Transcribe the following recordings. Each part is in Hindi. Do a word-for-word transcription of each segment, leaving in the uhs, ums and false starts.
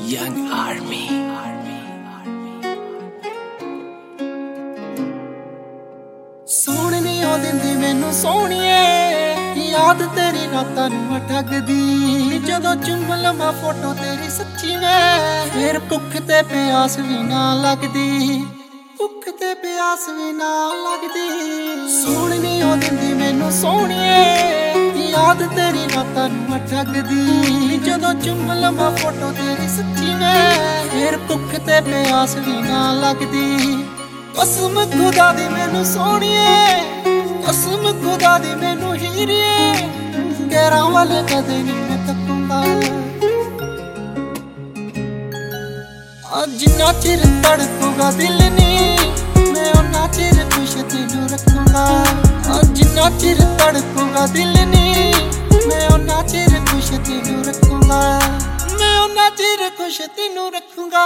Young Army. सोहण नी ओ दिंदी मैनू सोहणिए, याद तेरी रातां नूं ठगदी। जदों चुंम लवां फोटो तेरी सच्ची में, फिर भुख ते प्यास भी ना लगदी। भुख ते प्यास भी ना लगदी। सोहण नी ओ दिंदी मैनू सोहणिए, याद तेरी रातां नूं ठगदी। जदों चुंम लवां फोटो तेरी सच्ची में, फिर भुख ते प्यास भी ना लगदी। कसम खुदा दी मैनू सोहणिए, कसम खुदा दी मैनू हीरिए, गैरां वल कदे नी मैं तकूंगा। जिन्ना चिर तड़पूगा दिल नी, मैं उन्ना चिर खुश तेनू रखूंगा। जिन्ना चिर तड़पूगा दिल नी, मैं उन्ना चिर खुश तेनू रखूंगा। मैं उन्ना चिर खुश तेनू रखूंगा।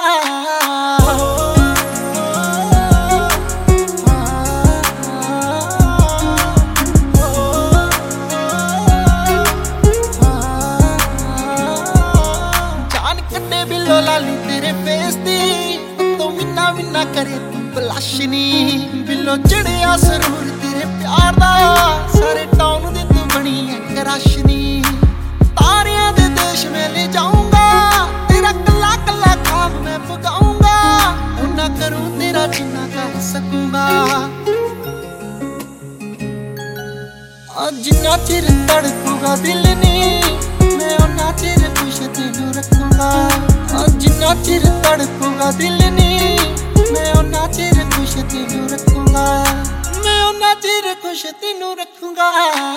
लाली तेरे फेस दी तो विन्ना विन्ना करे तू बलाशनी। बिलो चढ़िया सरूर तेरे प्यार दा, सारे टाउन दी तू बनी है राशनी। तारियां दे देश में ले जाऊंगा, तेरा कला कला ख्वाब मैं पुगाऊंगा। उन्ना करूं तेरा जिन्ना कर सकूंगा। जिन्ना चिर तड़पूगा दिल नी, मैं उन्ना चिर खुश तेनू रखूंगा। जिन्ना चिर तड़पूगा दिल नी, मैं उन्ना चिर खुश तेनू रखूंगा। मैं उन्ना चिर खुश तेनू रखूंगा।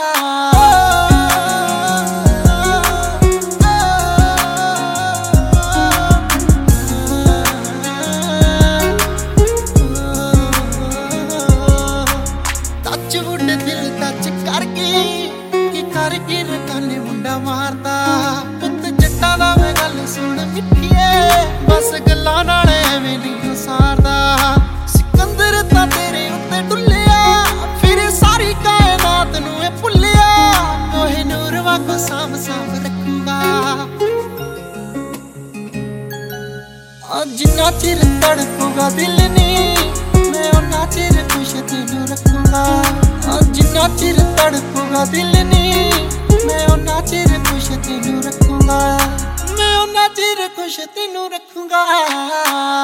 टच वुड दिल टच करके की करके रकाने मुंडा मारदा। पुत जट्टा दा मैं गल सुन मिठिए, बस गल्लां नाल एवें नहीं सारदा। सिकंदर तां तेरे उत्ते डुल्लिया, फिर सारी कायनात नूं ए भुल्लिया। कोहे नूर वांगू साम साम रखूंगा। जिन्ना चिर तड़पूगा दिल नी, मैं उन्ना चिर खुश तेनू रखूंगा। जिन्ना चिर तड़पूगा दिल नी, मैं उन्ना चिर खुश तेनू रखूंगा। मैं उन्ना चिर खुश तेनू रखूंगा।